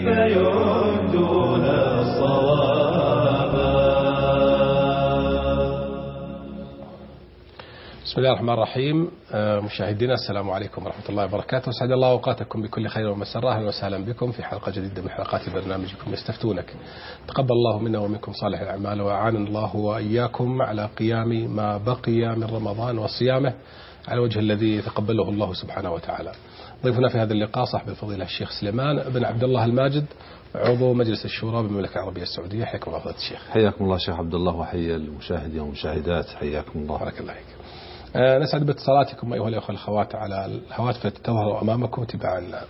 كيف يهدون صوابا. بسم الله الرحمن الرحيم. مشاهدينا السلام عليكم ورحمة الله وبركاته. أسعد الله أوقاتكم بكل خير ومسرة. أهلا وسهلا بكم في حلقة جديدة من حلقات برنامجكم يستفتونك. تقبل الله منا ومنكم صالح الأعمال، وأعان الله وإياكم على قيام ما بقي من رمضان وصيامه على وجه الذي يتقبله الله سبحانه وتعالى. ضيفنا في هذا اللقاء صاحب الفضيلة الشيخ سليمان بن عبد الله الماجد، عضو مجلس الشورى بالمملكة العربية السعودية. حياكم الله فضيلة الشيخ. حياكم الله شيخ عبد الله، وحيا المشاهدين والمشاهدات. حياكم الله. بارك الله فيك. نسعد باتصالاتكم أيها الأخوة الأخوات على الهواتف التي تظهر أمامكم تباعا لنا.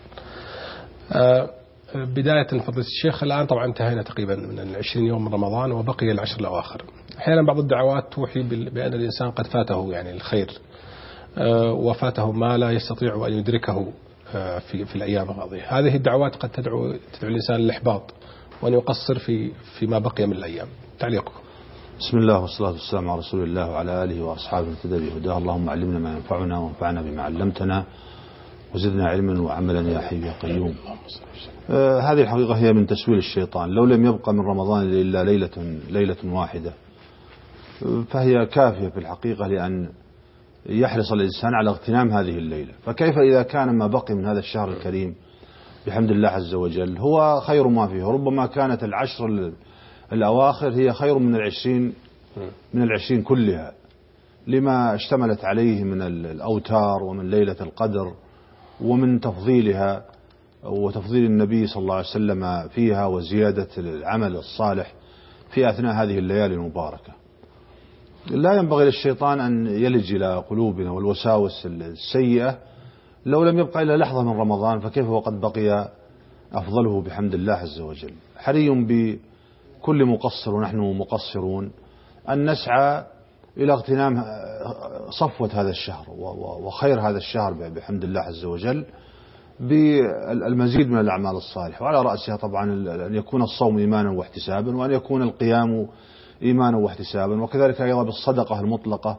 بداية فضيلة الشيخ، الآن طبعا انتهينا تقريبا من 20 يوم من رمضان وبقي العشر الأواخر. أحيانا بعض الدعوات توحي بأن الإنسان قد فاته يعني الخير، وفاته ما لا يستطيع أن يدركه في الأيام الماضية. هذه الدعوات قد تدعو الإنسان للإحباط وأن يقصر فيما بقي من الأيام. تعليقكم. بسم الله والصلاة والسلام على رسول الله وعلى آله وأصحابه اهتدى بهداه. اللهم علمنا ما ينفعنا وانفعنا بما علمتنا وزدنا علما وعملا يا حي يا قيوم. هذه الحقيقة هي من تسويل الشيطان. لو لم يبقى من رمضان إلا ليلة واحدة فهي كافية في الحقيقة لأن يحرص الإنسان على اغتنام هذه الليلة. فكيف إذا كان ما بقي من هذا الشهر الكريم بحمد الله عز وجل هو خير ما فيه. ربما كانت العشر الأواخر هي خير من العشرين كلها، لما اشتملت عليه من الأوتار ومن ليلة القدر ومن تفضيلها وتفضيل النبي صلى الله عليه وسلم فيها وزيادة العمل الصالح في أثناء هذه الليالي المباركة. لا ينبغي للشيطان أن يلج إلى قلوبنا والوساوس السيئة. لو لم يبقى إلا لحظة من رمضان فكيف وقد بقي أفضله بحمد الله عز وجل. حري بكل مقصر ونحن مقصرون أن نسعى إلى اغتنام صفوة هذا الشهر وخير هذا الشهر بحمد الله عز وجل بالمزيد من الأعمال الصالحة، وعلى رأسها طبعا أن يكون الصوم إيمانا واحتسابا، وأن يكون القيام إيمانا واحتسابا، وكذلك أيضا بالصدقة المطلقة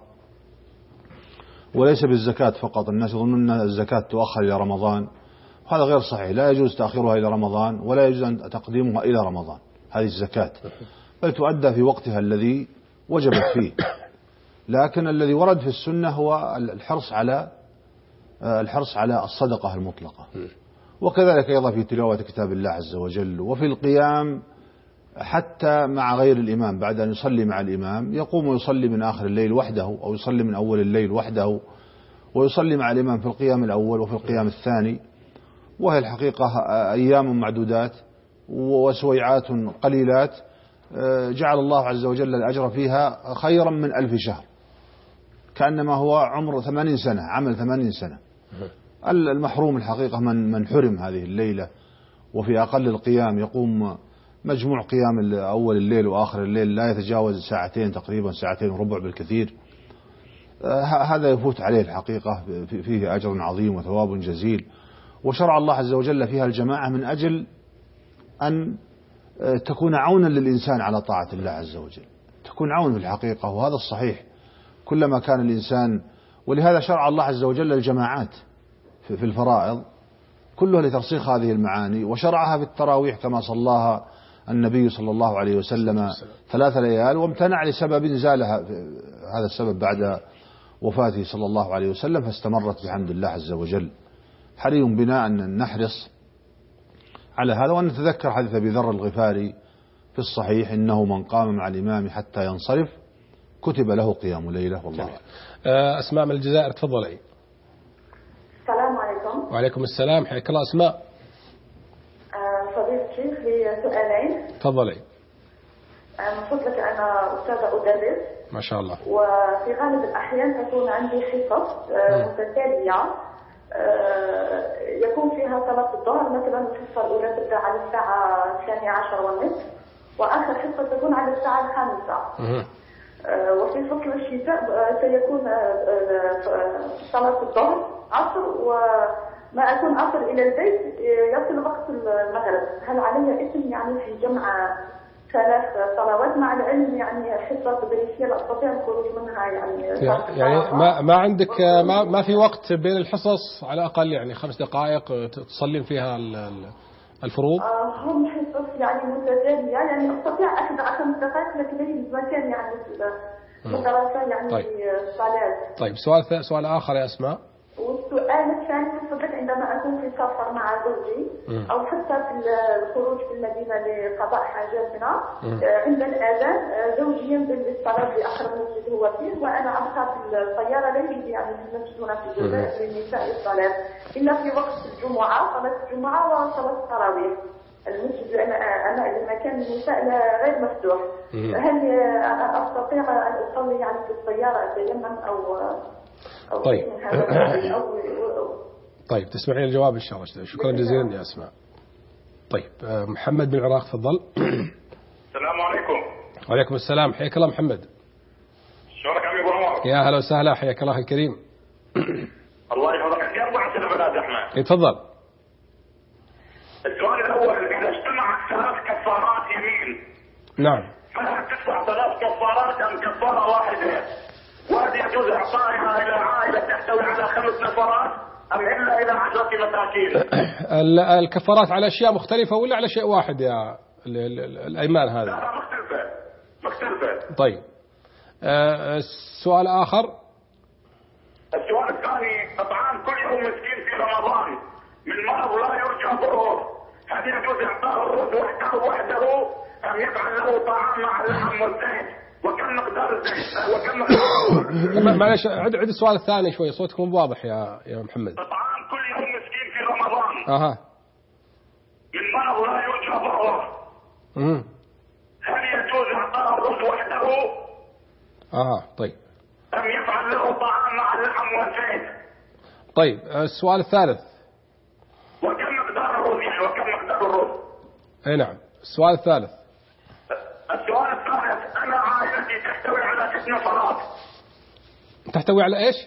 وليس بالزكاة فقط. الناس يظنون أن الزكاة تؤخر إلى رمضان، وهذا غير صحيح. لا يجوز تأخيرها إلى رمضان ولا يجوز أن تقديمها إلى رمضان هذه الزكاة، بل تؤدى في وقتها الذي وجبت فيه. لكن الذي ورد في السنة هو الحرص على الصدقة المطلقة، وكذلك أيضا في تلاوة كتاب الله عز وجل وفي القيام حتى مع غير الإمام. بعد أن يصلي مع الإمام يقوم ويصلي من آخر الليل وحده أو يصلي من أول الليل وحده ويصلي مع الإمام في القيام الأول وفي القيام الثاني. وهي الحقيقة أيام معدودات وسويعات قليلات جعل الله عز وجل الأجر فيها خيرا من 1000 شهر، كأنما هو عمر 80 سنة، عمل 80 سنة. المحروم الحقيقة من حرم هذه الليلة وفي أقل القيام يقوم مجموع قيام أول الليل وآخر الليل لا يتجاوز ساعتين تقريبا، ساعتين وربع بالكثير. هذا يفوت عليه الحقيقة فيه أجر عظيم وثواب جزيل. وشرع الله عز وجل فيها الجماعة من أجل أن تكون عونا للإنسان على طاعة الله عز وجل، تكون عون في الحقيقة، وهذا الصحيح. كلما كان الإنسان، ولهذا شرع الله عز وجل الجماعات في الفرائض كلها لترسيخ هذه المعاني، وشرعها في التراويح كما صلاها النبي صلى الله عليه وسلم 3 ليال وامتنع لسبب زالها هذا السبب بعد وفاته صلى الله عليه وسلم فاستمرت بحمد الله عز وجل. حري بنا أن نحرص على هذا، وأن نتذكر حديث أبي ذر الغفاري في الصحيح: إنه من قام مع الإمام حتى ينصرف كتب له قيام ليلة. والله. أسماء من الجزائر، تفضلي. السلام عليكم. وعليكم السلام، حياك الله أسماء. فضيلة الشيخ، لي سؤالين. تفضلي. من فضلك أنا أستاذة أدرس ما شاء الله، وفي غالب الأحيان تكون عندي حصص متتالية يكون فيها صلاة الظهر مثلا. الحصة الأولى تبدأ على الساعة 12:30 وآخر حصة تكون على الساعة 5. وفي فصل الشتاء سيكون صلاة الظهر عصر، وما أكون أصل إلى البيت يصل وقت المغرب. هل علي إثم يعني في جمع 3 صلوات، مع العلم يعني حصة تدريسية لا أستطيع الخروج منها يعني ما عندك ما في وقت بين الحصص على الأقل يعني 5 دقائق تصلين فيها الفروض؟ هم حصص يعني متتالية، يعني أستطيع أخذ 10 دقائق لكن لي مكان يعني في الدراسة يعني طيب. الصلاة. طيب سؤال آخر يا أسماء. والسؤال الثاني فضلت عندما أكون في سفر مع زوجي أو حتى في الخروج في المدينة لقضاء حاجاتنا عند الأذان زوجي ينزل للصلاة بأقرب مسجد هو فيه، وأنا أبقى في السيارة لا يجي يعني في المسجد هنا في الجزائر للنساء الصلاة إلا في وقت الجمعة، صلاة الجمعة وصلاة التراويح. المسجد أنا المكان النساء غير مفتوح. هل أستطيع أن أصلي يعني في السيارة أتيمم أو طيب. طيب تسمعين الجواب إن شاء الله. شكرا جزيلا يا أسماء. طيب محمد بن العراق تفضل. السلام عليكم. وعليكم السلام، حياك الله محمد. شلونك عمي ابو عمر؟ يا هلا وسهلا، حياك الله الكريم. الله يحفظك. عندي 4 أسئلة بنات احمد. تفضل. السؤال الاول، اذا اجتمعت 3 كفارات يمين نعم. فهل تدفع 3 كفارات ام كفارة واحدة؟ وهل يجوز اعطائها الى عائلة تحتوي على 5 نفرات ام الا الى 10 مساكين؟ الكفارات على اشياء مختلفة ولا على شيء واحد يا الايمان هذا؟ لا مختلفة. طيب سؤال اخر. السؤال الثاني، اطعام كل يوم مسكين في رمضان من مرض لا يرجى ضره، هل يجوز اعطاء الرز وحده ام يفعل له طعام مع اللحم والزيت؟ وكم مقدار الزيت وكم مقدار معلش عد السؤال الثاني شوي، صوتكم مو واضح يا محمد. اطعام كل يوم مسكين في رمضان من مرض لا يرجى ضره، هل يجوز اعطاء الرز وحده طيب ام يفعل له طعام مع اللحم والزيت؟ طيب السؤال الثالث، وكم مقدار الرز يعني وكم مقدار الرز؟ اي نعم. السؤال الثالث. السؤال الثالث، انا عائلتي تحتوي على 6 نفرات. تحتوي على ايش؟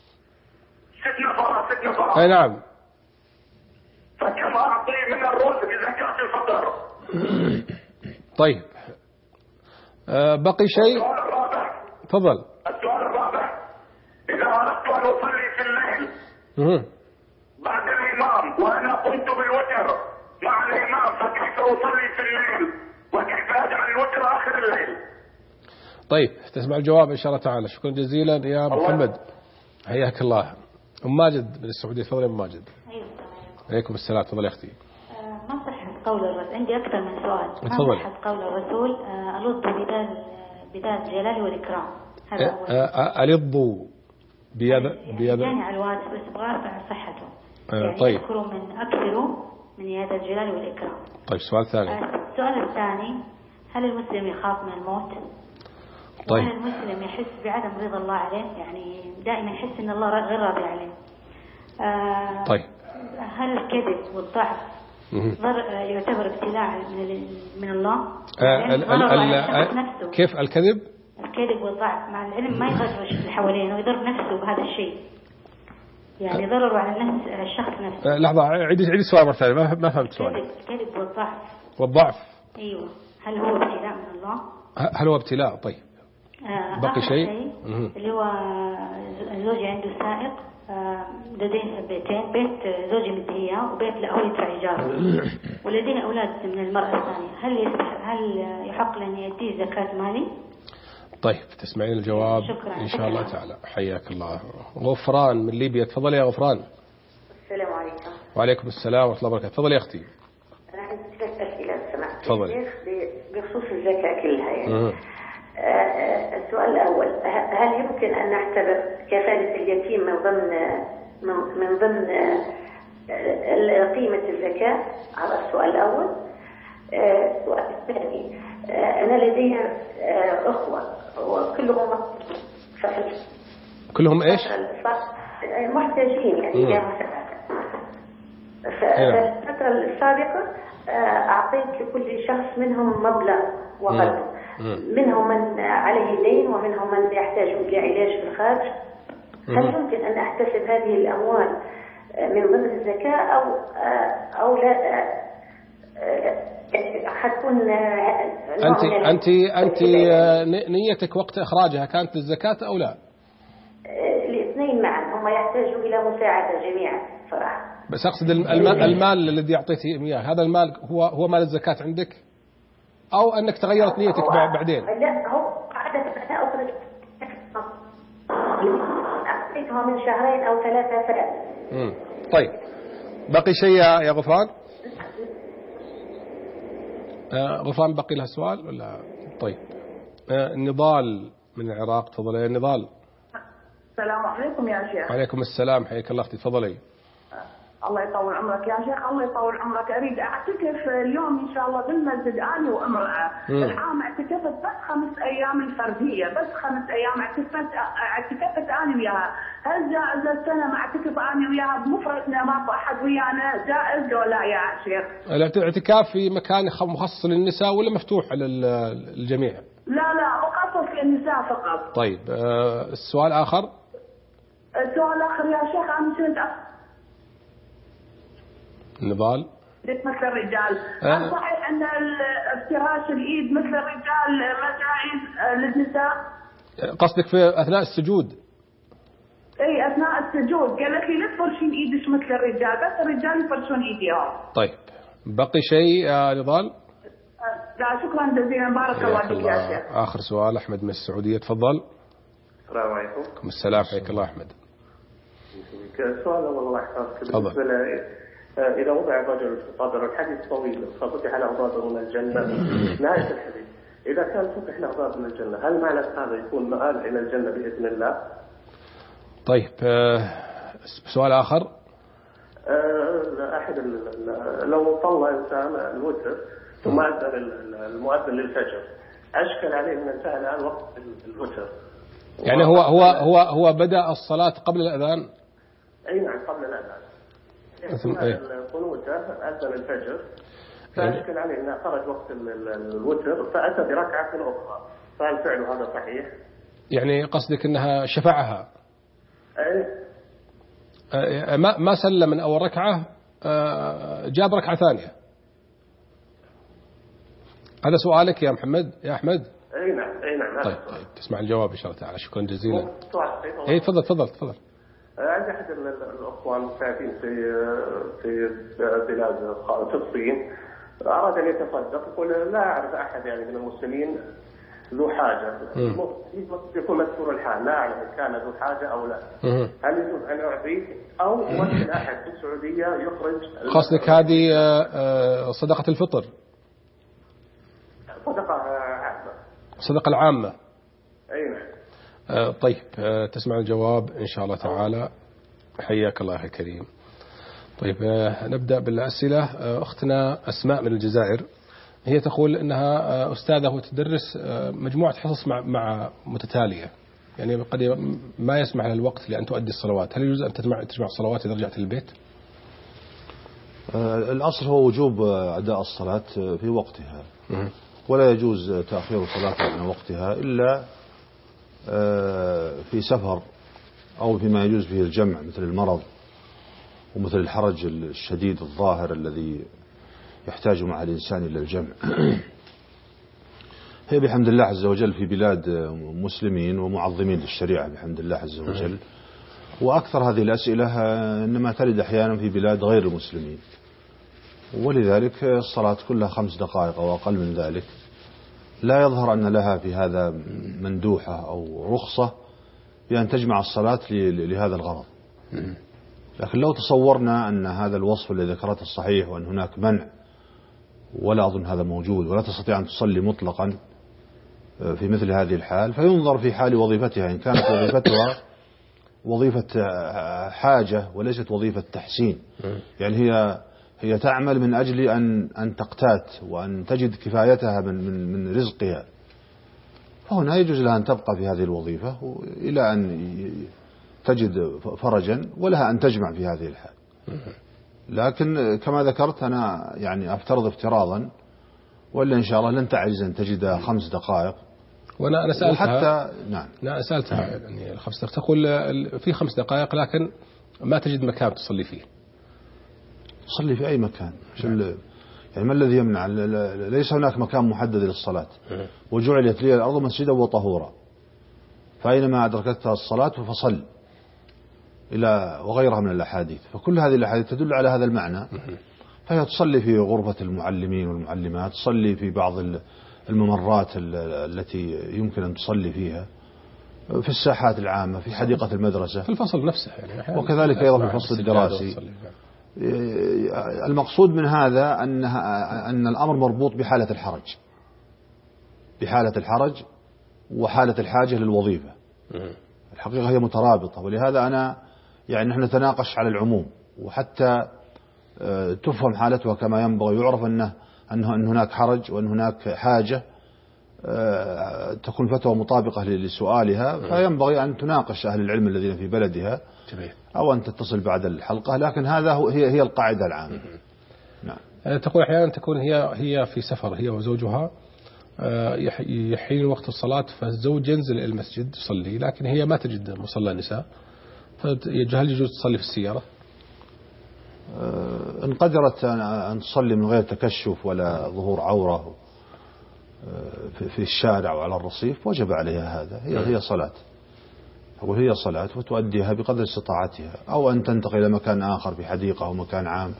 6 نفرات. اي نعم. فكم اعطي من الرز بزكاة الفطر؟ طيب بقي شيء؟ السؤال الرابع. تفضل. السؤال الرابع، اذا اردت ان اصلي في الليل بعد الامام وانا قمت بالوتر مع الامام فكيف اصلي في الليل وكيف اجعل الوتر اخر الليل؟ طيب تسمع الجواب ان شاء الله تعالى. شكرا جزيلا يا محمد، حياك الله. ام ماجد من السعوديه، تفضلي ام ماجد. ايوه. عليكم السلام، تفضلي يا اختي. ما صحة قول الرسول، عندي اكثر من سؤال. تفضل. ما صحة قول الرسول ألض بذات الجلال والاكرام؟ هذا اول. ألضوا بيد يعني على الواتس بس ابغى اعرف عن صحته. يعني طيب. اذكروا من اكثروا من يد الجلال والاكرام. طيب السؤال الثاني. السؤال الثاني، هل المسلم يخاف من الموت؟ طيب. وهل المسلم يحس بعدم رضا الله عليه؟ يعني دائما يحس ان الله غير راضي عليه. طيب. هل الكذب والضعف يعتبر ابتلاء من الله؟ كيف الكذب؟ الكذب والضعف مع العلم ما يغشش اللي حوالينه ويضر نفسه بهذا الشيء، يعني ضرر على النفس، على الشخص نفسه. لحظة عيد السؤال مرة ثانية، ما فهمت سؤالك. الكذب والضعف. والضعف. ايوه، هل هو ابتلاء من الله؟ هل هو ابتلاء؟ طيب. بقي شيء اللي هو زوجي عنده سائق لديه بيتين، بيت زوجي مدهيه وبيت له يدفع ايجاره ولديه اولاد من المراه الثانيه، هل يحق له ان يديه زكاه مالي؟ طيب تسمعين الجواب. شكرا. ان شاء الله تعالى. حياك الله. غفران من ليبيا، تفضلي يا غفران. السلام عليكم. وعليكم السلام ورحمه الله وبركاته. تفضلي يا اختي. انا عندي 3 اسئله لو سمحت. تفضلي. بخصوص الزكاه كلها يعني. السؤال الأول، هل يمكن أن نعتبر كفالة اليتيم من ضمن قيمة الزكاة؟ على السؤال الأول. السؤال الثاني، أنا لدي أخوة وكلهم كلهم إيش؟ محتاجين يعني لا مساعدة. فالفترة السابقة أعطيت لكل شخص منهم مبلغ وقدره، منهم من عليه دين ومنهم من يحتاج لعلاج في الخارج. هل يمكن أن أحتسب هذه الأموال من ضمن الزكاة أو لا؟ حتكون أنت نيتك وقت إخراجها كانت للزكاة أو لا؟ الاثنين معا، هم يحتاجوا إلى مساعدة جميعا صراحة. بس أقصد المال الذي أعطيته إياه، هذا المال هو مال الزكاة عندك، أو أنك تغيرت نيتك بعدين؟ لا، هو عادة أنا أخرج أعطيتها من 2 أو 3 فئات. طيب، بقي شيء يا غفران؟ غفران بقي لها سؤال ولا؟ طيب، نضال من العراق، تفضلي يا نضال. السلام عليكم يا شيخ. وعليكم السلام، حياك الله اختي، تفضلي. الله يطول عمرك يا شيخ، الله يطول عمرك. اريد اعتكف اليوم ان شاء الله بالمسجد اني وامراه. العام اعتكفت بس 5 ايام الفرديه، بس 5 ايام اعتكفت اني وياها. هل جائز السنه ما اعتكف اني وياها بمفردنا، ما احد ويانا، جائز ولا يا شيخ؟ الاعتكاف في مكان مخصص للنساء ولا مفتوح على الجميع؟ لا مخصص للنساء فقط. طيب، السؤال آخر. السؤال الآخر يا شيخ، أنا كنت نضال مثل الرجال، صحيح أن افتراش الإيد مثل الرجال ما جائز للنساء؟ قصدك في أثناء السجود؟ اي اثناء السجود، قالت لي لا تفرشين ايدك مثل الرجال، بس الرجال يفرشون ايديهم. طيب، بقي شيء يا نضال؟ لا شكرا جزيلا، بارك الله فيك يا شيخ. آخر سؤال أحمد من السعودية، تفضل. السلام عليكم. السلام، حياك الله أحمد. السؤال أول الله يحفظك، بالنسبة إذا وضع الرجل في قبر الحديث طويل ففتح له باب من الجنة، نهاية الحديث إذا كان فتح له باب من الجنة، هل معنى هذا يكون مآل إلى الجنة بإذن الله؟ طيب، سؤال آخر. أحد لو صلى إنسان الوتر ثم أذن المؤذن للفجر، أشكل عليه أن انتهى الآن وقت الوتر، يعني هو بدأ الصلاة قبل الأذان؟ أي نعم، قبل الأذان. القنوت أذن الفجر، فأشكل عليه أنه خرج وقت الوتر فأتى بركعة أخرى، فهل فعله هذا صحيح؟ يعني قصدك أنها شفعها؟ أي. ما سلم من أول ركعة، جاب ركعة ثانية. هذا سؤالك يا محمد يا أحمد؟ أي نعم. طيب، تسمع الجواب إن شاء الله تعالى. شكرا جزيلا. إيه، تفضل. عندي أحد الأخوة المساعدين في بلاد فلسطين أراد أن يتصدق، يقول لا أعرف أحد يعني من المسلمين ذو حاجة، يكون مذكور الحال، لا أعلم إن كان ذو حاجة أو لا. هل يجوز أن أعطيه أو ممكن أحد في السعودية يخرج؟ قصدك هذه صدقة الفطر؟ صدقة العامة. أي نعم. طيب، تسمع الجواب إن شاء الله تعالى. حياك الله يا كريم. طيب، نبدأ بالأسئلة. أختنا أسماء من الجزائر، هي تقول أنها أستاذة وتدرس مجموعة حصص مع متتالية، يعني قد ما يسمح لها الوقت لأن تؤدي الصلوات. هل يجوز أن تجمع الصلوات إذا رجعت للبيت؟ الأصل هو وجوب أداء الصلاة في وقتها، ولا يجوز تأخير الصلاة عن وقتها إلا في سفر أو فيما يجوز فيه الجمع، مثل المرض ومثل الحرج الشديد الظاهر الذي يحتاج مع الإنسان إلى الجمع. هي بحمد الله عز وجل في بلاد مسلمين ومعظمين للشريعة بحمد الله عز وجل، وأكثر هذه الأسئلة إنما ترد أحيانا في بلاد غير المسلمين، ولذلك الصلاة كلها 5 دقائق أو أقل من ذلك. لا يظهر أن لها في هذا مندوحة أو رخصة بأن تجمع الصلاة لهذا الغرض. لكن لو تصورنا أن هذا الوصف الذي ذكرته الصحيح وأن هناك منع، ولا أظن هذا موجود، ولا تستطيع أن تصلي مطلقا في مثل هذه الحال، فينظر في حال وظيفتها، إن كانت وظيفتها وظيفة حاجة وليست وظيفة تحسين، يعني هي تعمل من أجل أن تقتات وأن تجد كفايتها من رزقها، فهنا يجوز لها أن تبقى في هذه الوظيفة إلى أن تجد فرجا، ولها أن تجمع في هذه الحال. لكن كما ذكرت أنا يعني أفترض افتراضا، ولا إن شاء الله لن تعجز أن تجد 5 دقائق. وأنا سألتها حتى نعم، أنا سألتها يعني 5 دقائق، تقول في 5 دقائق لكن ما تجد مكان تصلي فيه. تصلي في أي مكان، يعني ما الذي يمنع؟ ليس هناك مكان محدد للصلاة، وجعلت لي الأرض مسجدا وطهورا، فأينما أدركتها الصلاة فصل. وغيرها من الأحاديث. فكل هذه الأحاديث تدل على هذا المعنى. فهي تصلي في غرفة المعلمين والمعلمات، تصلي في بعض الممرات التي يمكن أن تصلي فيها، في الساحات العامة، في حديقة المدرسة، في الفصل نفسه يعني، وكذلك أيضا في الفصل الدراسي. المقصود من هذا أن الأمر مربوط بحالة الحرج، بحالة الحرج وحالة الحاجة للوظيفة. الحقيقة هي مترابطة، ولهذا نحن نتناقش على العموم، وحتى تفهم حالتها كما ينبغي، يعرف أن هناك حرج وأن هناك حاجة، تكون فتوى مطابقة لسؤالها، فينبغي أن تناقش أهل العلم الذين في بلدها أو أن تتصل بعد الحلقة، لكن هي القاعدة العامة. نعم. تقول أحيانا تكون هي في سفر، هي وزوجها، يحين وقت الصلاة، فالزوج ينزل إلى المسجد يصلي، لكن هي ما تجد مصلى النساء، هل يجوز تصلي في السيارة؟ إن قدرت أن تصلي من غير تكشف ولا ظهور عورة في الشارع وعلى الرصيف، وجب عليها هذا. هي صلاة، أقول هي صلاة وتؤديها بقدر استطاعتها، أو أن تنتقل إلى مكان آخر في حديقة أو مكان عام.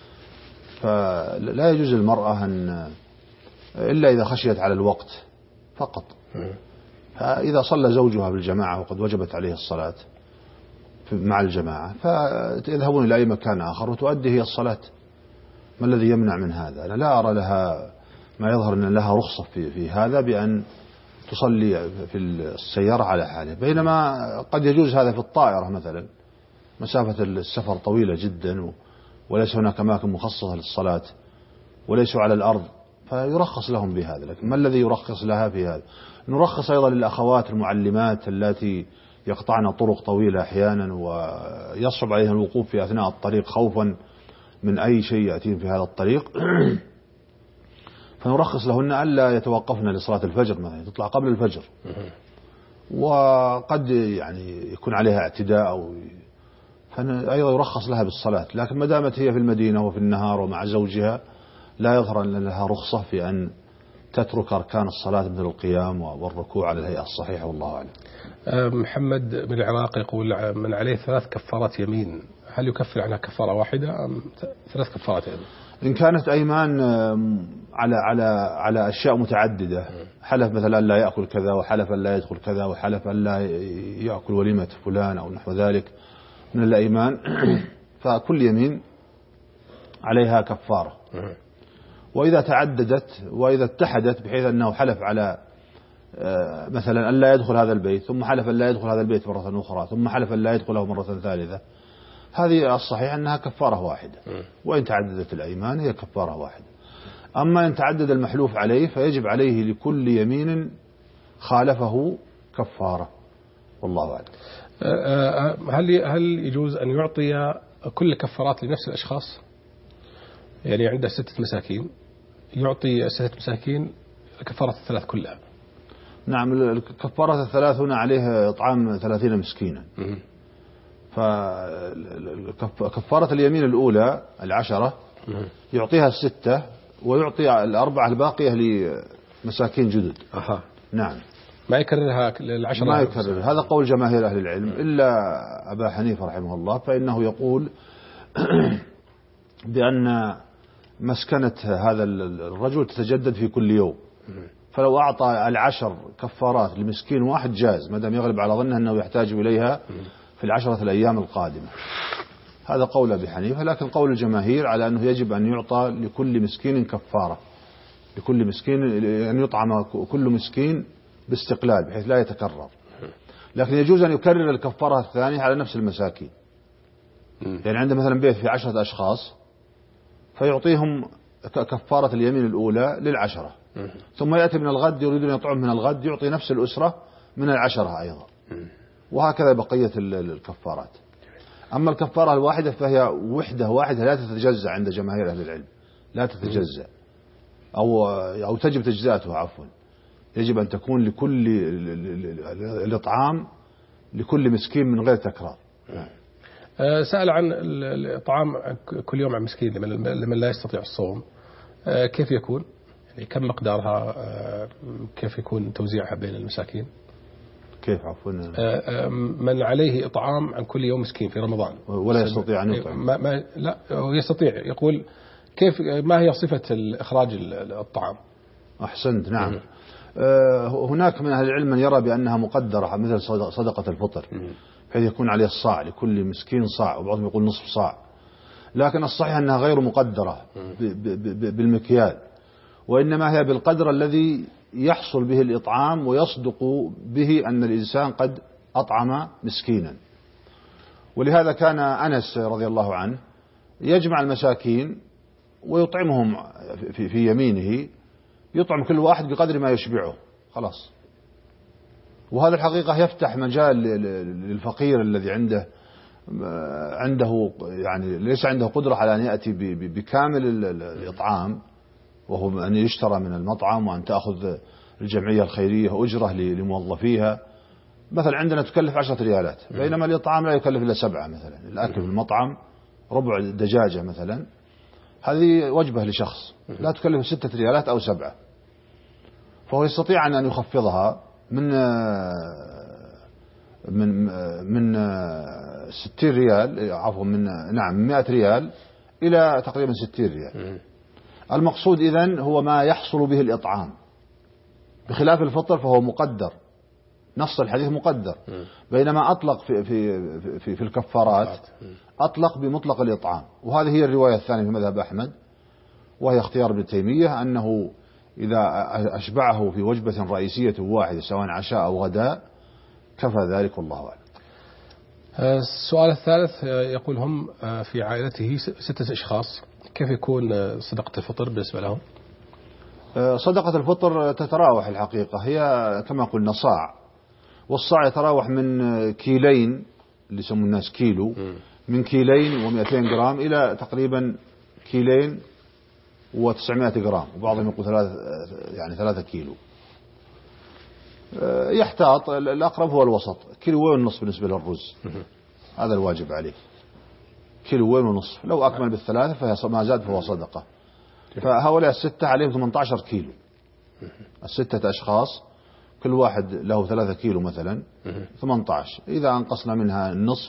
فلا يجوز للمرأة إلا إذا خشيت على الوقت فقط. فإذا صلى زوجها بالجماعة وقد وجبت عليه الصلاة مع الجماعة، فيذهبون إلى أي مكان آخر وتؤدي هي الصلاة. ما الذي يمنع من هذا؟ أنا لا أرى لها ما يظهر أن لها رخصة في هذا، بأن تصلي في السيارة على حاله، بينما قد يجوز هذا في الطائرة مثلا، مسافة السفر طويلة جدا وليس هناك أماكن مخصصة للصلاة وليسوا على الأرض، فيرخص لهم بهذا. لكن ما الذي يرخص لها في هذا؟ نرخص أيضا للأخوات المعلمات التي يقطعن طرق طويلة أحيانا ويصعب عليها الوقوف في أثناء الطريق خوفا من أي شيء يأتين في هذا الطريق، فنرخص لهن ألا يتوقفن لصلاة الفجر مثلا، تطلع قبل الفجر، وقد يكون عليها اعتداء فأيضا يرخص لها بالصلاة. لكن ما دامت هي في المدينة وفي النهار ومع زوجها، لا يظهر أن لها رخصة في أن تترك أركان الصلاة مثل القيام والركوع على الهيئة الصحيحة، والله أعلم. محمد من العراق يقول: من عليه 3 كفارات يمين، هل يكفر عنها كفارة واحدة أم 3 كفارات يمين؟ إن كانت أيمان على أشياء متعددة، حلف مثلا لا يأكل كذا، وحلف لا يدخل كذا، وحلف لا يأكل وليمة فلان أو نحو ذلك من الأيمان، فكل يمين عليها كفارة. وإذا تعددت وإذا اتحدت بحيث أنه حلف على مثلا أن لا يدخل هذا البيت، ثم حلف أن لا يدخل هذا البيت مرة أخرى، ثم حلف أن لا يدخله مرة ثالثة، هذه الصحيح أنها كفارة واحدة. وإن تعددت الأيمان هي كفارة واحدة. أما إن تعدد المحلوف عليه فيجب عليه لكل يمين خالفه كفارة، والله أعلم. هل يجوز أن يعطي كل الكفارات لنفس الأشخاص؟ يعني عنده 6 مساكين، يعطي 6 مساكين كفارة 3 كلها؟ نعم، كفارة 3 هنا عليه إطعام 30 مسكينا. فكفارة اليمين الأولى 10 يعطيها 6 ويعطي 4 الباقية لمساكين جدد. نعم، ما يكررها 10. ما يكرر. هذا قول جماهير أهل العلم إلا أبا حنيفة رحمه الله، فإنه يقول بأن مسكنة هذا الرجل تتجدد في كل يوم، فلو أعطى 10 كفارات لمسكين واحد جاز، ما دام يغلب على ظنه أنه يحتاج إليها في 10 الأيام القادمة. هذا قول أبي حنيفة. لكن قول الجماهير على أنه يجب أن يعطى لكل مسكين كفارة، لكل مسكين أن يطعم كل مسكين باستقلال بحيث لا يتكرر. لكن يجوز أن يكرر الكفارة الثانية على نفس المساكين. يعني عنده مثلا بيت في 10 أشخاص، فيعطيهم كفارة اليمين الأولى لل10، ثم يأتي من الغد يريد أن يطعم من الغد، يعطي نفس الأسرة من 10 أيضا، وهكذا بقية الكفارات. أما الكفارة الواحدة فهي وحدة واحدة لا تتجزأ عند جماهير أهل العلم، لا تتجزأ أو تجب تجزئتها عفوا، يجب أن تكون لكل الإطعام لكل مسكين من غير تكرار. سأل عن الإطعام كل يوم عن مسكين لمن لا يستطيع الصوم، كيف يكون؟ يعني كم مقدارها؟ كيف يكون توزيعها بين المساكين؟ كيف عفوا؟ من عليه إطعام عن كل يوم مسكين في رمضان ولا يستطيع أن يطعم. لا يستطيع. يقول كيف، ما هي صفة إخراج الطعام؟ أحسنت. نعم. هناك من أهل العلم من يرى بأنها مقدرة مثل صدقة الفطر، بحيث يكون عليه الصاع، لكل مسكين صاع، وبعضهم يقول نصف صاع، لكن الصحيح أنها غير مقدرة بالمكيال، وإنما هي بالقدر الذي يحصل به الإطعام ويصدق به أن الإنسان قد أطعم مسكينا. ولهذا كان أنس رضي الله عنه يجمع المساكين ويطعمهم في يمينه، يطعم كل واحد بقدر ما يشبعه خلاص. وهذا الحقيقة يفتح مجال للفقير الذي عنده يعني ليس عنده قدرة على أن يأتي بكامل الإطعام، وهو أن يشترى من المطعم وأن تأخذ الجمعية الخيرية أجرة لموظفيها. مثلا عندنا تكلف 10 ريالات، بينما الإطعام لا يكلف إلا 7 مثلا. الأكل في المطعم ربع دجاجة مثلا، هذه وجبة لشخص لا تكلف 6 ريالات أو 7، فهو يستطيع أن يخفضها من 60 ريال، عفوا من 100 ريال إلى تقريبا 60 ريال. المقصود إذن هو ما يحصل به الإطعام، بخلاف الفطر فهو مقدر، نص الحديث مقدر، بينما أطلق في الكفارات أطلق بمطلق الإطعام. وهذه هي الرواية الثانية في مذهب أحمد، وهي اختيار ابن تيمية، أنه إذا أشبعه في وجبة رئيسية واحدة سواء عشاء أو غداء كفى ذلك، والله أعلم. السؤال الثالث يقول هم في عائلته 6 أشخاص، كيف يكون صدقة الفطر بالنسبة لهم؟ صدقة الفطر تتراوح الحقيقة، هي كما قلنا صاع، والصاع يتراوح من كيلين اللي يسمون الناس كيلو، من كيلين و200 جرام إلى تقريبا كيلين و900 جرام، وبعضهم يقول 3 كيلو. يحتاط، الأقرب هو الوسط، 1.5 كيلو بالنسبة للرز، هذا الواجب عليه، 1.5 كيلو. لو أكمل بالثلاثة فهي ما زاد فهو صدقة. فهؤلاء 6 عليهم 18 كيلو، 6 أشخاص كل واحد له 3 كيلو مثلا، 18. إذا أنقصنا منها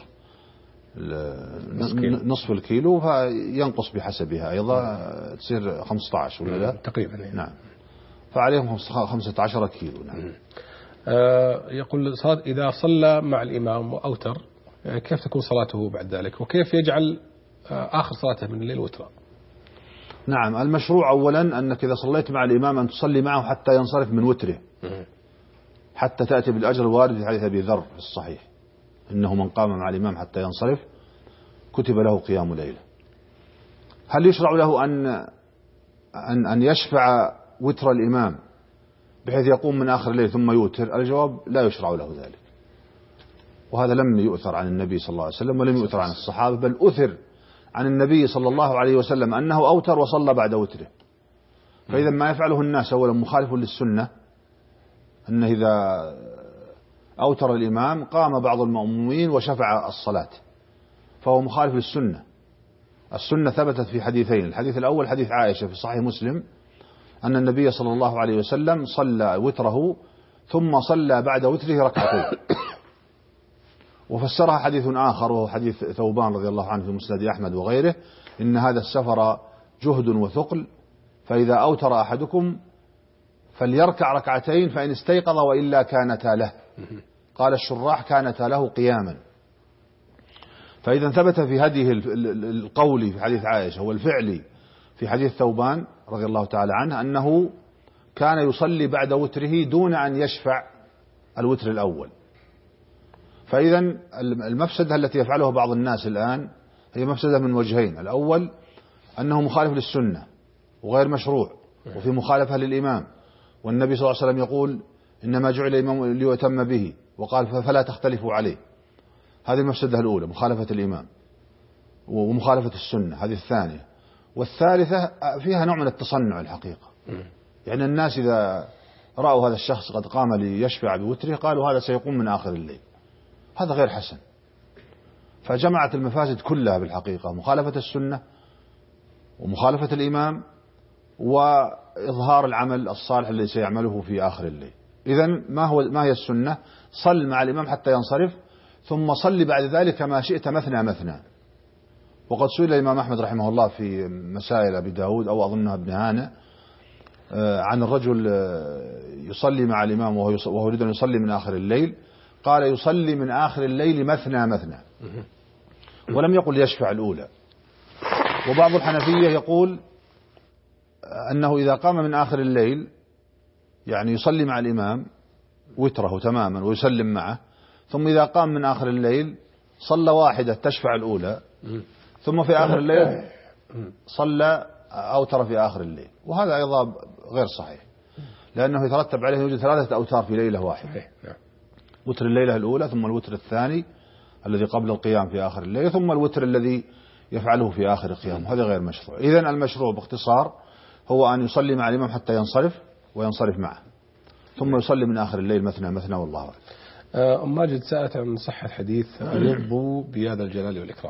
نصف الكيلو فينقص بحسبها أيضا، تصير 15 ولا لا؟ تقريبا. نعم. فعليهم 15 كيلو. نعم. يقول إذا صلى مع الإمام وأوتر كيف تكون صلاته بعد ذلك، وكيف يجعل آخر صلاته من الليل وترا؟ نعم. المشروع أولا أنك إذا صليت مع الإمام أن تصلي معه حتى ينصرف من وتره، حتى تأتي بالأجر الوارد في حديث أبي ذر في الصحيح، إنه من قام مع الإمام حتى ينصرف كتب له قيام ليلة. هل يشرع له أن يشفع وتر الإمام بحيث يقوم من آخر الليل ثم يوتر؟ الجواب لا يشرع له ذلك، وهذا لم يؤثر عن النبي صلى الله عليه وسلم ولم يؤثر عن الصحابة، بل أثر عن النبي صلى الله عليه وسلم أنه أوتر وصلى بعد وتره. فإذا ما يفعله الناس أولا مخالف للسنة، أنه إذا أوتر الإمام قام بعض المأمومين وشفع الصلاة، فهو مخالف للسنة. السنة ثبتت في حديثين، الحديث الأول حديث عائشة في صحيح مسلم أن النبي صلى الله عليه وسلم صلى وتره ثم صلى بعد وتره ركعتين. وفسرها حديث آخر وهو حديث ثوبان رضي الله عنه في مسند أحمد وغيره، إن هذا السفر جهد وثقل، فإذا أوتر أحدكم فليركع ركعتين فإن استيقظ وإلا كانتا له. قال الشراح كانتا له قياما. فإذا ثبت في هذه القول في حديث عائشة والفعل في حديث ثوبان رضي الله تعالى عنه أنه كان يصلي بعد وتره دون أن يشفع الوتر الأول. فإذا المفسدة التي يفعلها بعض الناس الآن هي مفسدة من وجهين: الأول أنه مخالف للسنة وغير مشروع وفي مخالفة للإمام، والنبي صلى الله عليه وسلم يقول إنما جعل الإمام ليؤتم به، وقال فلا تختلفوا عليه. هذه المفسدة الأولى، مخالفة الإمام ومخالفة السنة، هذه الثانية. والثالثة فيها نوع من التصنع الحقيقة، يعني الناس إذا رأوا هذا الشخص قد قام ليشفع بوتره قالوا هذا سيقوم من آخر الليل، هذا غير حسن. فجمعت المفاسد كلها بالحقيقة: مخالفة السنة ومخالفة الإمام وإظهار العمل الصالح الذي سيعمله في آخر الليل. إذن ما هي السنة؟ صل مع الإمام حتى ينصرف، ثم صل بعد ذلك ما شئت مثنى مثنى. وقد سئل الإمام أحمد رحمه الله في مسائل أبي داود أو أظنها ابن هانئ عن الرجل يصلي مع الإمام وهو يريد أن يصلي من آخر الليل، قال يصلي من آخر الليل مثنى مثنى، ولم يقل يشفع الأولى. وبعض الحنفية يقول أنه إذا قام من آخر الليل يعني يصلي مع الإمام وتره تماما ويسلم معه، ثم إذا قام من آخر الليل صلى واحدة تشفع الأولى، ثم في آخر الليل صلى أوتر في آخر الليل. وهذا أيضا غير صحيح، لأنه يترتب عليه يوجد 3 أوتار في ليلة واحدة، وتر الليلة الأولى، ثم الوتر الثاني الذي قبل القيام في آخر الليل، ثم الوتر الذي يفعله في آخر القيام. هذا غير مشروع. إذن المشروع باختصار هو أن يصلي مع الإمام حتى ينصرف وينصرف معه، ثم يصلي من آخر الليل مثنى مثنى، والله أعلم. أم ماجد سألت عن صحة حديث ألظوا بيد الجلال والإكرام.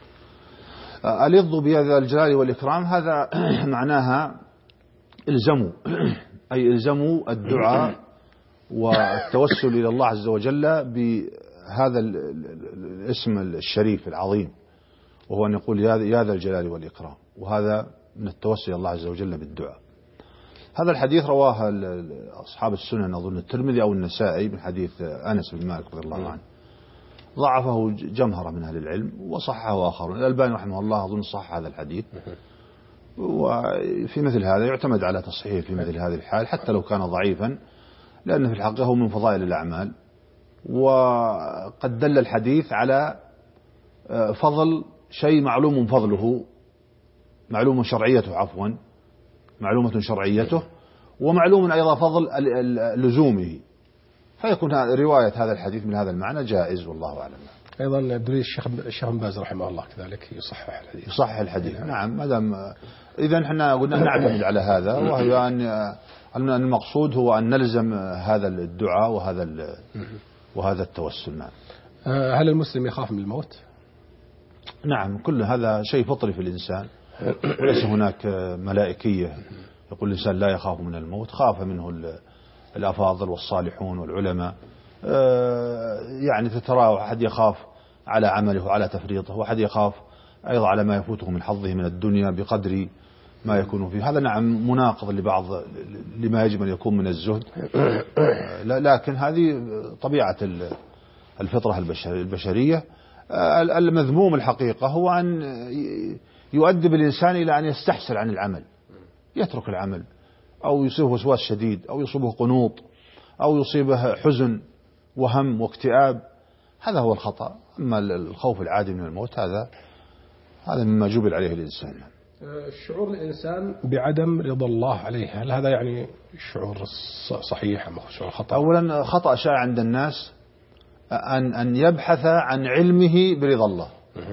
ألظوا بيد الجلال والإكرام هذا معناها الزموا، أي الزموا الدعاء والتوسل إلى الله عز وجل بهذا الاسم الشريف العظيم، وهو أن يقول يا ذا الجلال والإكرام، وهذا من التوسل إلى الله عز وجل بالدعاء. هذا الحديث رواه أصحاب السنن، أظن الترمذي أو النسائي، من حديث أنس بن مالك رضي الله عنه. ضعفه جمهرة من أهل العلم وصححه آخرون. الألباني رحمه الله أظن صح هذا الحديث، وفي مثل هذا يعتمد على تصحيحه في مثل هذه الحال حتى لو كان ضعيفا، لأنه في الحقيقة هو من فضائل الأعمال. وقد دل الحديث على فضل شيء معلوم فضله، معلوم شرعيته عفوا، معلومة شرعيته، ومعلوم أيضا فضل لزومه، فيكون رواية هذا الحديث من هذا المعنى جائز، والله أعلم. أيضا دليل الشيخ بن باز رحمه الله كذلك يصحح الحديث. يصحح الحديث، نعم. مادام إذن احنا قلنا نعتمد على هذا، وهي أن المقصود هو أن نلزم هذا الدعاء وهذا التوسل. نعم. هل المسلم يخاف من الموت؟ نعم، كل هذا شيء فطري في الإنسان، وليس هناك ملائكية يقول الإنسان لا يخاف من الموت. خاف منه الأفاضل والصالحون والعلماء. يعني تترى أحد يخاف على عمله وعلى تفريطه، وأحد يخاف أيضا على ما يفوته من حظه من الدنيا بقدر ما يكون فيه. هذا نعم مناقض لبعض لما يجب أن يكون من الزهد، لكن هذه طبيعة الفطرة البشرية. المذموم الحقيقة هو أن يؤدب الإنسان إلى أن يستحسر عن العمل، يترك العمل، أو يصيبه وسواس شديد، أو يصيبه قنوط، أو يصيبه حزن وهم واكتئاب. هذا هو الخطأ. أما الخوف العادي من الموت هذا مما جبل عليه الإنسان. شعور الإنسان بعدم رضا الله عليه، هل هذا يعني شعور صحيح أم شعور خطأ؟ أولا خطأ شائع عند الناس أن يبحث عن علمه برضا الله،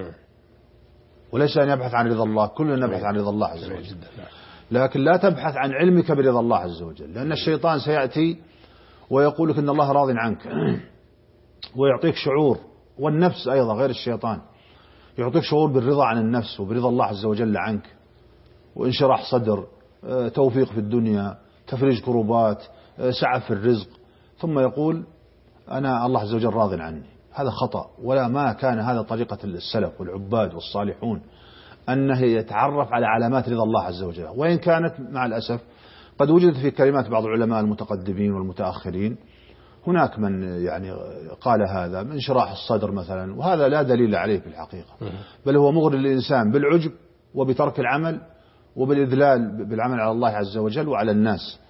وليس أن يبحث عن رضا الله. كلنا نبحث عن رضا الله عز وجل، لكن لا تبحث عن علمك برضا الله عز وجل، لأن الشيطان سيأتي ويقول لك إن الله راض عنك، ويعطيك شعور، والنفس أيضا غير الشيطان يعطيك شعور بالرضا عن النفس وبرضا الله عز وجل عنك، وانشراح صدر، توفيق في الدنيا، تفريج كروبات، سعة في الرزق، ثم يقول أنا الله عز وجل راض عني. هذا خطأ، ولا ما كان هذا طريقة السلف والعباد والصالحون، أنه يتعرف على علامات رضا الله عز وجل. وإن كانت مع الأسف قد وجدت في كلمات بعض العلماء المتقدمين والمتأخرين، هناك من يعني قال هذا من انشراح الصدر مثلا، وهذا لا دليل عليه في الحقيقة، بل هو مغري للإنسان بالعجب وبترك العمل وبالإذلال بالعمل على الله عز وجل وعلى الناس.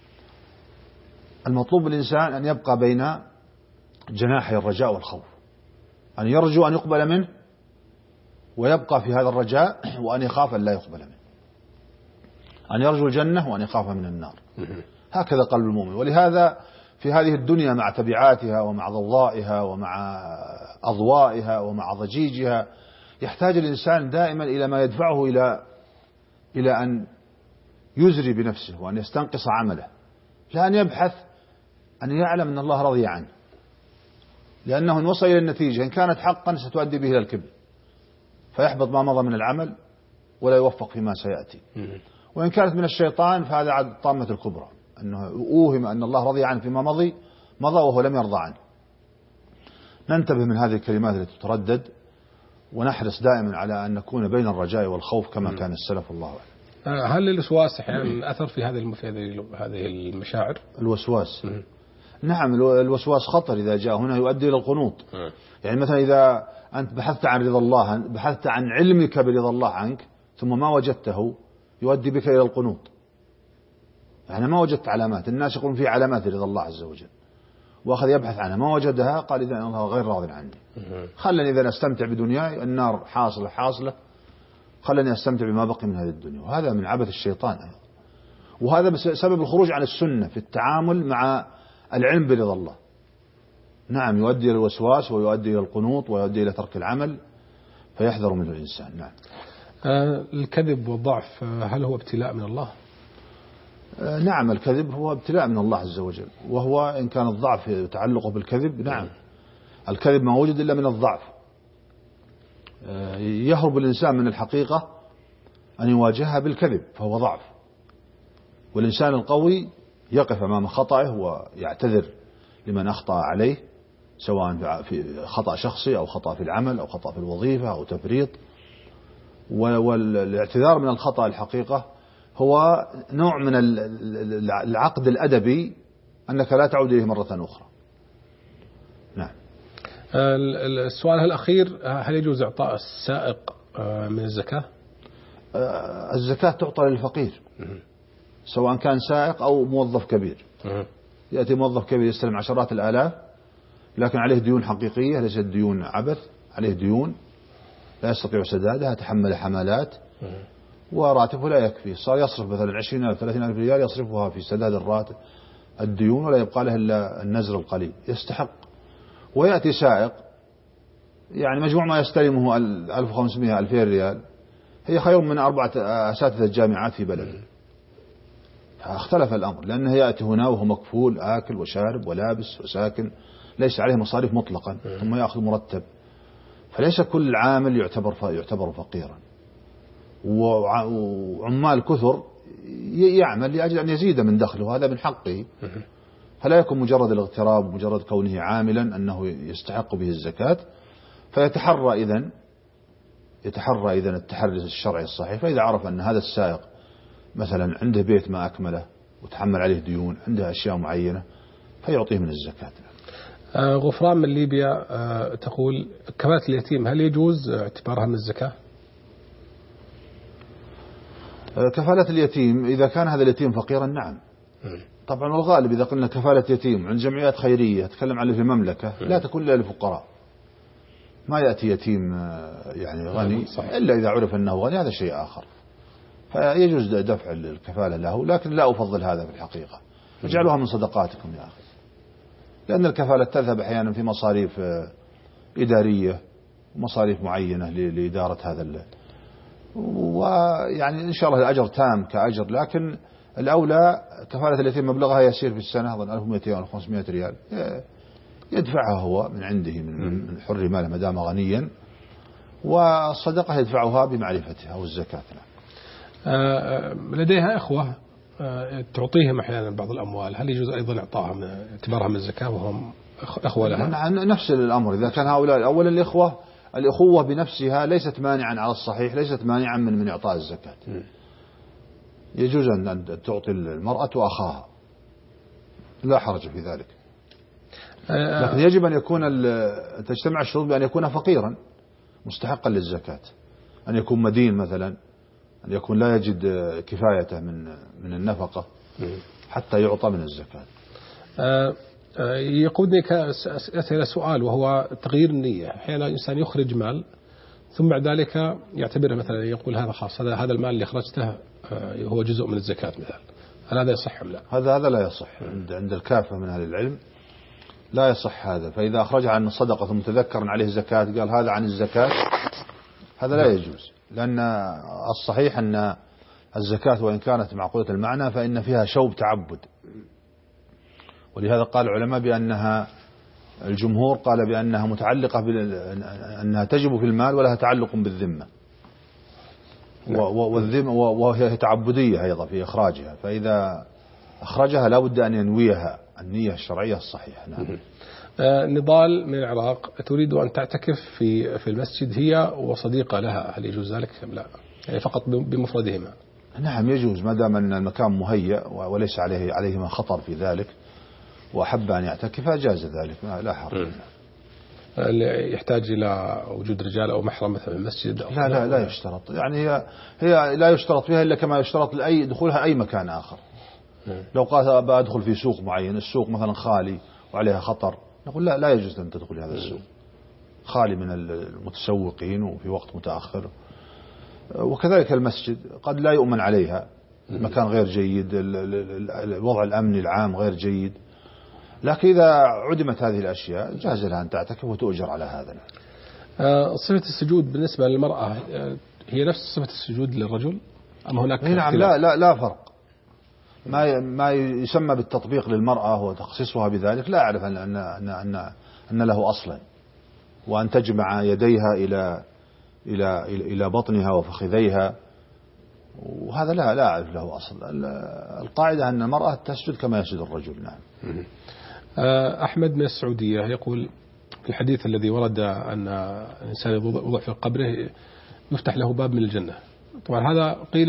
المطلوب بالإنسان أن يبقى بين جناحي الرجاء والخوف، أن يرجو أن يقبل منه ويبقى في هذا الرجاء، وأن يخاف أن لا يقبل منه، أن يرجو الجنة وأن يخاف من النار. هكذا قلب المؤمن. ولهذا في هذه الدنيا مع تبعاتها ومع ضوضائها ومع أضوائها ومع ضجيجها يحتاج الإنسان دائما إلى ما يدفعه إلى أن يزري بنفسه وأن يستنقص عمله، لا أن يبحث أن يعلم أن الله رضي عنه، لأنه إن وصل إلى النتيجة إن كانت حقا ستؤدي به إلى الكبر، فيحبط ما مضى من العمل ولا يوفق فيما سيأتي. وإن كانت من الشيطان فهذا عاد الطامة الكبرى، أنه أوهم أن الله رضي عنه فيما مضى وهو لم يرضى عنه. ننتبه من هذه الكلمات التي تتردد، ونحرص دائما على أن نكون بين الرجاء والخوف كما كان السلف الله أعلم. هل الوسواس أحيانا أثر في هذه المشاعر؟ الوسواس نعم، الوسواس خطر إذا جاء هنا يؤدي إلى القنوط. يعني مثلا إذا أنت بحثت عن رضا الله، بحثت عن علمك برضا الله عنك ثم ما وجدته، يؤدي بك إلى القنوط. يعني ما وجدت علامات، الناس يقولون في علامات رضا الله عز وجل، وأخذ يبحث عنها ما وجدها، قال إذا الله غير راض عني، خلني إذا أستمتع بدنياي، النار حاصلة، خلني أستمتع بما بقي من هذه الدنيا. وهذا من عبث الشيطان أيضا، وهذا سبب الخروج عن السنة في التعامل مع العلم برضا الله. نعم، يؤدي إلى الوسواس ويؤدي إلى القنوط ويؤدي إلى ترك العمل، فيحذر منه الإنسان. نعم. الكذب والضعف هل هو ابتلاء من الله؟ نعم، الكذب هو ابتلاء من الله عز وجل، وهو إن كان الضعف يتعلق بالكذب، نعم الكذب ما وجد إلا من الضعف. يهرب الإنسان من الحقيقة أن يواجهها بالكذب، فهو ضعف. والإنسان القوي يقف أمام خطأه ويعتذر لمن أخطأ عليه، سواء في خطأ شخصي أو خطأ في العمل أو خطأ في الوظيفة أو تفريط. والاعتذار من الخطأ الحقيقة هو نوع من العقد الأدبي أنك لا تعود إليه مرة أخرى. نعم. السؤال الأخير، هل يجوز إعطاء السائق من الزكاة؟ الزكاة تعطى للفقير سواء كان سائق أو موظف كبير. يأتي موظف كبير يستلم عشرات الآلاف لكن عليه ديون حقيقية، ليست ديون عبث، عليه ديون لا يستطيع سدادها، تحمل حملات وراتبه لا يكفي، صار يصرف مثلا 20,000 30,000 ريال يصرفها في سداد الراتب الديون ولا يبقى له إلا النزر القليل، يستحق. ويأتي سائق يعني مجموع ما يستلمه 1500 2000 ريال هي خير من 4 أساتذة الجامعات في بلده. فاختلف الأمر، لأنه يأتي هنا وهو مكفول، آكل وشارب ولابس وساكن، ليس عليه مصاريف مطلقا، ثم يأخذ مرتب. فليس كل عامل يعتبر فقيرا. وعمال كثر يعمل لأجل أن يزيد من دخله، وهذا من حقه. فلا يكون مجرد الاغتراب مجرد كونه عاملا أنه يستحق به الزكاة، فيتحرى إذن التحري الشرعي الصحيح. فإذا عرف أن هذا السائق مثلا عنده بيت ما أكمله وتحمل عليه ديون، عنده أشياء معينة، فيعطيه من الزكاة. غفران من ليبيا تقول كفالة اليتيم هل يجوز اعتبارها من الزكاة؟ كفالة اليتيم إذا كان هذا اليتيم فقيرا نعم طبعا، والغالب إذا قلنا كفالة يتيم عند جمعيات خيرية تكلم عن في المملكة لا تكون إلا للفقراء، ما يأتي يتيم يعني غني إلا إذا عرف أنه غني، هذا شيء آخر، فيجوز دفع الكفالة له. لكن لا أفضل هذا في الحقيقة، اجعلوها من صدقاتكم يا أخي، لأن الكفالة تذهب أحيانا في مصاريف إدارية ومصاريف معينة لإدارة هذا ويعني إن شاء الله الأجر تام كأجر، لكن الأولى كفالة اليتيم مبلغها يسير في السنة أظن 1200 أو 500 ريال يدفعها هو من عنده من حر ماله ما دام غنيا، والصدقة يدفعها بمعرفته أو الزكاة. لديها إخوة تعطيهم أحيانا بعض الأموال، هل يجوز أيضا إعطائها اعتبارها من الزكاة وهم أخوة لها؟ نفس الأمر، إذا كان هؤلاء أولا الأخوة بنفسها ليست مانعا على الصحيح، ليست مانعا من إعطاء الزكاة. يجوز أن تعطي المرأة أخاها، لا حرج في ذلك، لكن يجب أن يكون تجتمع الشروط بأن يكون فقيرا مستحقا للزكاة، أن يكون مدين مثلا، أن يكون لا يجد كفايته من النفقة حتى يعطى من الزكاة. يقودني إلى سؤال وهو تغيير النية. أحيانا الإنسان يخرج مال ثم بعد ذلك يعتبره مثلا يقول هذا خاص، هذا المال اللي أخرجته هو جزء من الزكاة مثلا، هل هذا يصح أم لا؟ هذا لا يصح عند الكافة من أهل العلم، لا يصح هذا. فإذا أخرج عن الصدقة ثم تذكر عليه زكاة قال هذا عن الزكاة، هذا لا يجوز، لأن الصحيح أن الزكاة وإن كانت معقولة المعنى فإن فيها شوب تعبد، ولهذا قال العلماء بأنها الجمهور قال بأنها متعلقة أنها تجب في المال ولها تعلق بالذمة، والذمة وهي تعبدية أيضا في إخراجها. فإذا أخرجها لا بد أن ينويها النية الشرعية الصحيحة. نعم. نضال من العراق تريد أن تعتكف في المسجد هي وصديقة لها، هل يجوز ذلك أم لا؟ يعني فقط بمفردهما. نعم يجوز ما دام أن المكان مهيأ وليس عليهما خطر في ذلك، وأحب أن يعتكف جاز ذلك لا حرج. يحتاج إلى وجود رجال أو محرم مثلا المسجد؟ لا يشترط، يعني هي لا يشترط فيها إلا كما يشترط لأي دخولها أي مكان آخر. لو قال بأدخل في سوق معين، السوق مثلا خالي وعليها خطر، نقول لا يجوز أن تدخل هذا السوق، خالي من المتسوقين وفي وقت متأخر. وكذلك المسجد قد لا يؤمن عليها، المكان غير جيد، الوضع الأمني العام غير جيد، لكن إذا عدمت هذه الأشياء جاز لها أن تعتكف وتؤجر على هذا. صفة السجود بالنسبة للمرأة هي نفس صفة السجود للرجل أم هناك؟ نعم لا فرق. ما يسمى بالتطبيق للمرأة وتخصيصها بذلك لا أعرف أن له أصلا، وأن تجمع يديها إلى بطنها وفخذيها، وهذا لا أعرف له أصل. القاعدة أن المرأة تسجد كما يسجد الرجل. نعم. أحمد من السعودية يقول في الحديث الذي ورد أن الإنسان يوضع في قبره يفتح له باب من الجنة، طبعا هذا قيل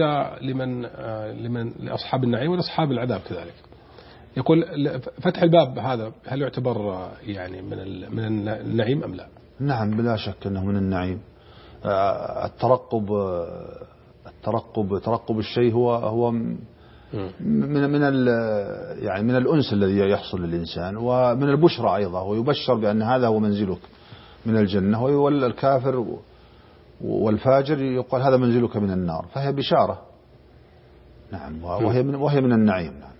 لأصحاب النعيم ولأصحاب العذاب كذلك. يقول فتح الباب هذا هل يعتبر يعني من النعيم أم لا؟ نعم بلا شك أنه من النعيم. ترقب الشيء هو من الأنس الذي يحصل للإنسان، ومن البشرى أيضا، ويبشر بأن هذا هو منزلك من الجنة، ويولى الكافر والفاجر يقال هذا منزلك من النار، فهي بشارة. نعم. وهي من النعيم. نعم.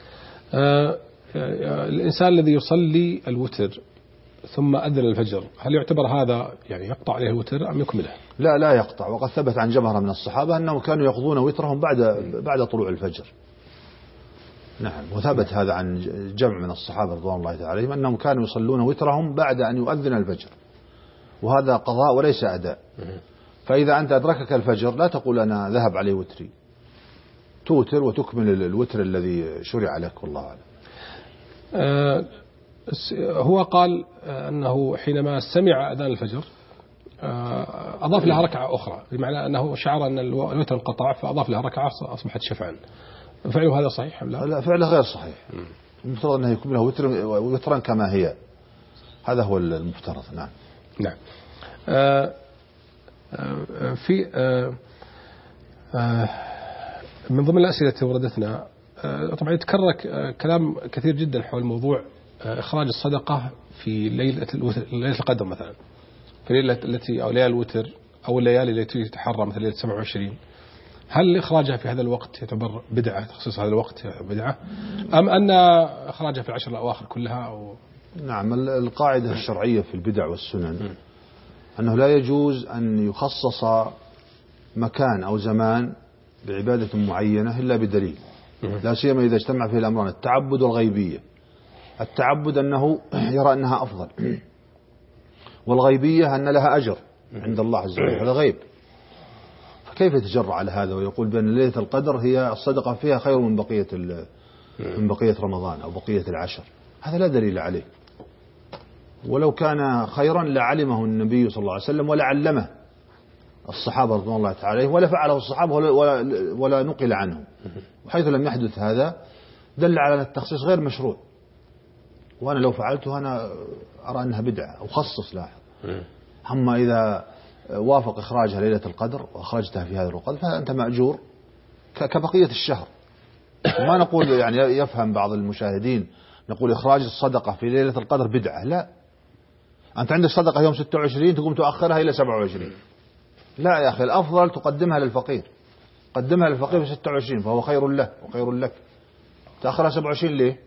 الإنسان الذي يصلي الوتر ثم أذن الفجر هل يعتبر هذا يعني يقطع عليه الوتر أم يكمله؟ لا يقطع، وقد ثبت عن جمهرة من الصحابة أنهم كانوا يقضون وترهم بعد طلوع الفجر. نعم. وثبت هذا عن جمع من الصحابة رضوان الله تعالى عليهم أنهم كانوا يصلون وترهم بعد أن يؤذن الفجر، وهذا قضاء وليس أداء. فإذا أنت أدركك الفجر لا تقول أنا ذهب علي وتري، توتر وتكمل الوتر الذي شرع لك، والله أعلم. هو قال أنه حينما سمع أذان الفجر أضاف لها ركعة أخرى، بمعنى أنه شعر أن الوتر انقطع فأضاف لها ركعة أصبحت شفعا. فعله هذا صحيح أم لا؟ لا فعله غير صحيح. المفترض أنه يكمله وترا كما هي، هذا هو المفترض. نعم. نعم. في من ضمن الأسئلة التي وردتنا طبعا يتكرر كلام كثير جدا حول موضوع إخراج الصدقة في ليلة القدر مثلا، في الليلة التي أو ليالي الوتر أو الليالي التي تتحرى مثل ليلة 27، هل إخراجها في هذا الوقت يعتبر بدعة، تخصيص هذا الوقت بدعة، أم أن إخراجها في العشر الأواخر كلها أو؟ نعم. القاعدة الشرعية في البدع والسنن أنه لا يجوز أن يخصص مكان أو زمان بعبادة معينة إلا بدليل، لا سيما إذا اجتمع فيه الأمران التعبد والغيبية. التعبد أنه يرى أنها أفضل، والغيبية أن لها أجر عند الله عز وجل، هذا غيب. فكيف يتجرأ على هذا ويقول بأن ليلة القدر هي الصدقة فيها خير من بقية رمضان أو بقية العشر؟ هذا لا دليل عليه، ولو كان خيرا لعلمه النبي صلى الله عليه وسلم ولعلمه الصحابة رضوان الله تعالى عليهم، ولا فعله الصحابة ولا نقل عنهم. وحيث لم يحدث هذا دل على التخصيص غير مشروع، وأنا لو فعلته أنا أرى أنها بدعة أو خصص لاحظ. أما إذا وافق إخراجها ليلة القدر وأخرجتها في هذا الوقت فأنت مأجور كبقية الشهر. ما نقول يعني يفهم بعض المشاهدين نقول إخراج الصدقة في ليلة القدر بدعة، لا. أنت عندك صدقة يوم 26 تقوم تؤخرها إلى 27، لا يا أخي، الأفضل تقدمها للفقير، قدمها للفقير في 26 فهو خير له وخير لك. تأخرها 27 ليه؟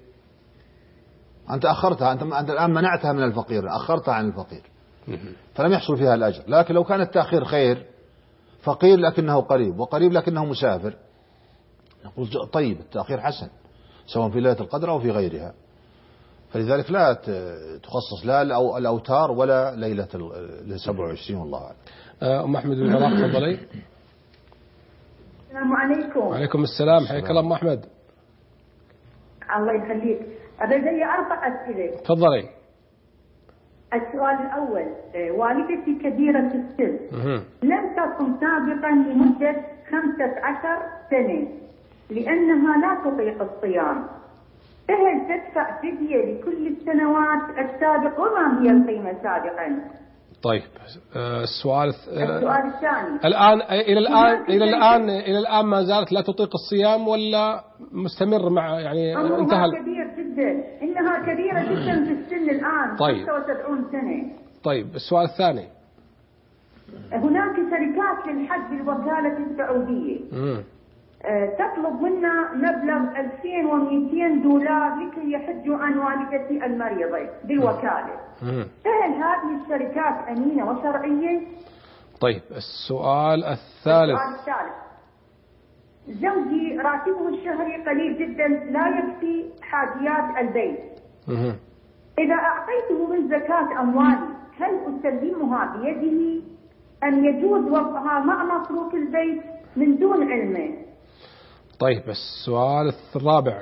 أنت أخرتها، أنت الآن منعتها من الفقير، أخرتها عن الفقير فلم يحصل فيها الأجر. لكن لو كان التأخير خير، فقير لكنه قريب وقريب لكنه مسافر، نقول طيب التأخير حسن سواء في ليلة القدر أو في غيرها. فلذلك لا تخصص لا الأوتار ولا ليلة 27 والله أعلم. أم أحمد بن عراق تفضلي. السلام عليكم. وعليكم السلام، حياك الله أم أحمد. الله يخليك. لدي 4 أسئلة. تفضلي. السؤال الأول، والدتي كبيرة السن لم تصم سابقا لمدة 15 سنة لأنها لا تطيق الصيام، فهل تدفع فدية لكل السنوات السابقة وما هي القيمة سابقا؟ طيب السؤال الثاني، الآن إلى الآن ما زالت لا تطيق الصيام ولا مستمر مع يعني انتهى؟ كبير جدا، إنها كبيرة جدا في السن الآن. طيب. 75 سنة. طيب السؤال الثاني، هناك شركات للحج بالوكالة السعودية تطلب منا مبلغ $2200 لكي يحجوا عن والدتي المريضة بالوكالة. فهل هذه الشركات أمينة وشرعية؟ طيب السؤال الثالث، زوجي راتبه الشهري قليل جدا لا يكفي حاجيات البيت. إذا أعطيته من زكاة أموالي هل أسلمها بيده أم يجوز وضعها مع مصروف البيت من دون علمه؟ طيب السؤال الرابع،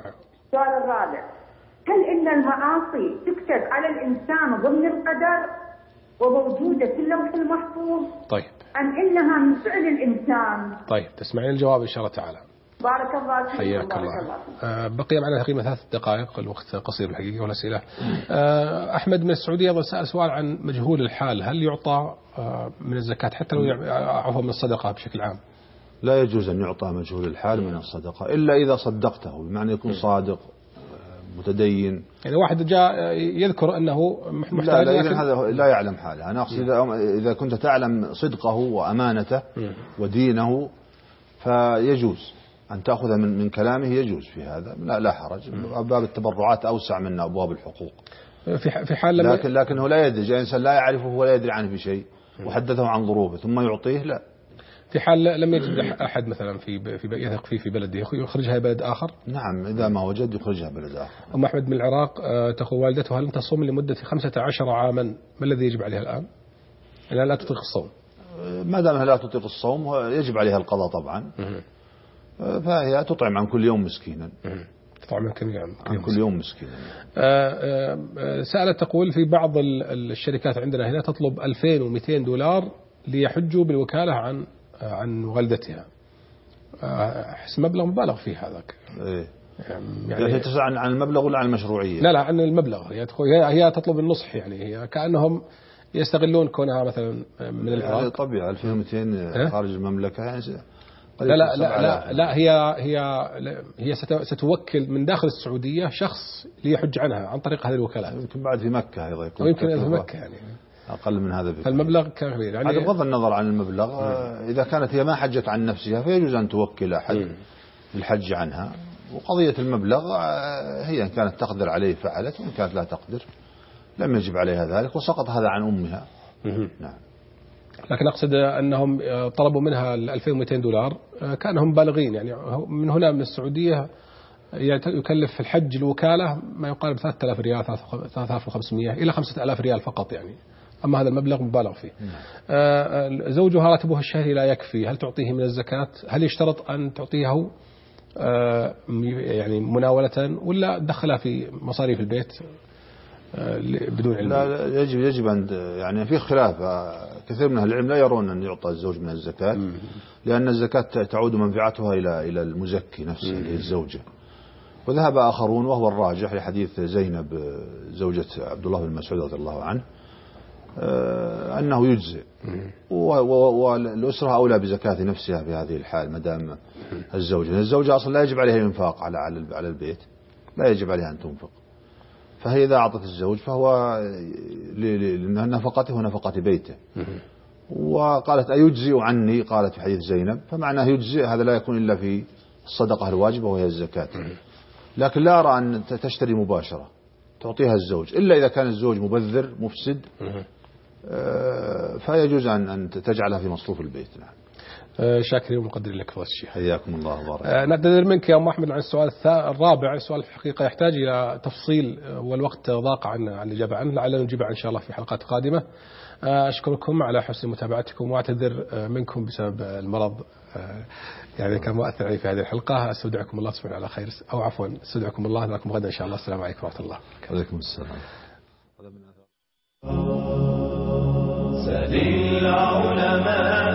هل إن المعاصي تكتب على الإنسان ضمن القدر وموجودة في اللوح المحفوظ؟ طيب. أم إنها من فعل الإنسان؟ طيب تسمعين الجواب إن شاء الله تعالى. بارك الله فيك. حياك الله. بقي معنا تقريبا 3 دقائق، الوقت قصير الحقيقة والأسئلة. أحمد من السعودية أيضا سأل سؤال عن مجهول الحال، هل يعطى من الزكاة حتى لو عفوا من الصدقة بشكل عام؟ لا يجوز أن يعطى مجهول الحال من الصدقة إلا إذا صدقته، بمعنى يكون صادق متدين. يعني واحد جاء يذكر أنه محتاج، هذا لا يعلم حاله. أنا أقصد إذا كنت تعلم صدقه وأمانته ودينه فيجوز أن تأخذ من كلامه، يجوز في هذا، لا حرج. أبواب التبرعات أوسع من أبواب الحقوق. في حال لكنه لا يدري، إنسان لا يعرفه ولا يدري عنه بشيء وحدثه عن ظروفه ثم يعطيه، لا. في حال لم يجد أحد مثلا يثق فيه في بلده يخرجها بلد آخر؟ نعم، إذا ما وجد يخرجها بلد آخر. أم أحمد من العراق تقول والدته هل تصوم لمدة 15 عاما، ما الذي يجب عليها الآن؟ لا تطيق الصوم. ما دامها لا تطيق الصوم يجب عليها القضاء طبعا. فهي تطعم عن كل يوم مسكينا. تطعم عن كل يوم مسكينا. سألت تقول في بعض الشركات عندنا هنا تطلب $2200 ليحجوا بالوكالة عن والدتها. أحس مبلغ مبالغ فيه هذاك. يعني تسأل عن المبلغ ولا عن المشروعية؟ لا عن المبلغ. هي تطلب النصح، يعني هي كأنهم يستغلون كونها مثلا من العراق. يعني طبيعي 2200 خارج المملكة يعني. لا هي ستوكل من داخل السعودية شخص ليحج عنها عن طريق هذه الوكالات. يمكن بعد في مكة أيضا يكون. ويمكن في مكة يعني أقل من هذا. المبلغ كبير يعني. هذا بغض النظر عن المبلغ. إذا كانت هي ما حجت عن نفسها فيجوز أن توكل أحد الحج عنها. وقضية المبلغ هي إن كانت تقدر عليه فعلت، وإن كانت لا تقدر لم يجب عليها ذلك، وسقط هذا عن أمها. نعم. لكن أقصد أنهم طلبوا منها $2200 كأنهم بالغين، يعني من هنا من السعودية يكلف الحج الوكالة ما يقارب 3000 ريال 3500 إلى 5000 ريال فقط يعني. أما هذا المبلغ مبالغ فيه. زوجها راتبه الشهري لا يكفي، هل تعطيه من الزكاة؟ هل يشترط أن تعطيه يعني مناولة ولا دخلها في مصاريف البيت بدون علم؟ لا يجب أن يعني في خلاف. كثير من أهل العلم لا يرون أن يعطى الزوج من الزكاة، لأن الزكاة تعود منفعتها إلى المزكي نفسه اللي هي الزوجة. وذهب آخرون وهو الراجح لحديث زينب زوجة عبد الله بن مسعود رضي الله عنه أنه يجزئ، والأسرة أولى بزكاة نفسها في هذه الحال مدام الزوجة أصلا لا يجب عليها الإنفاق على البيت، لا يجب عليها أن تنفق. فهي إذا أعطت الزوج فهو لنفقته ونفقة بيته. وقالت أيجزئ عني، قالت في حديث زينب، فمعناه يجزئ هذا لا يكون إلا في الصدقة الواجبة وهي الزكاة. لكن لا أرى أن تشتري مباشرة تعطيها الزوج إلا إذا كان الزوج مبذر مفسد، فيجوز أن تجعلها في مصروف البيت. نعم. شاكرين ومقدرين لك فضيلة الشيخ. حياكم الله وبارك. نعتذر منك يا أم أحمد عن السؤال الرابع. السؤال في الحقيقة يحتاج إلى تفصيل والوقت ضاق عن الإجابة عنه، لعلنا نجيب إن شاء الله في حلقات قادمة. أشكركم على حسن متابعتكم وأعتذر منكم بسبب المرض يعني كان مؤثر علي في هذه الحلقة. استودعكم الله سبحانه على خير، أو عفوا استودعكم الله، نراكم غدا إن شاء الله. السلام عليكم ورحمة الله. عليكم السلام. سل العلماء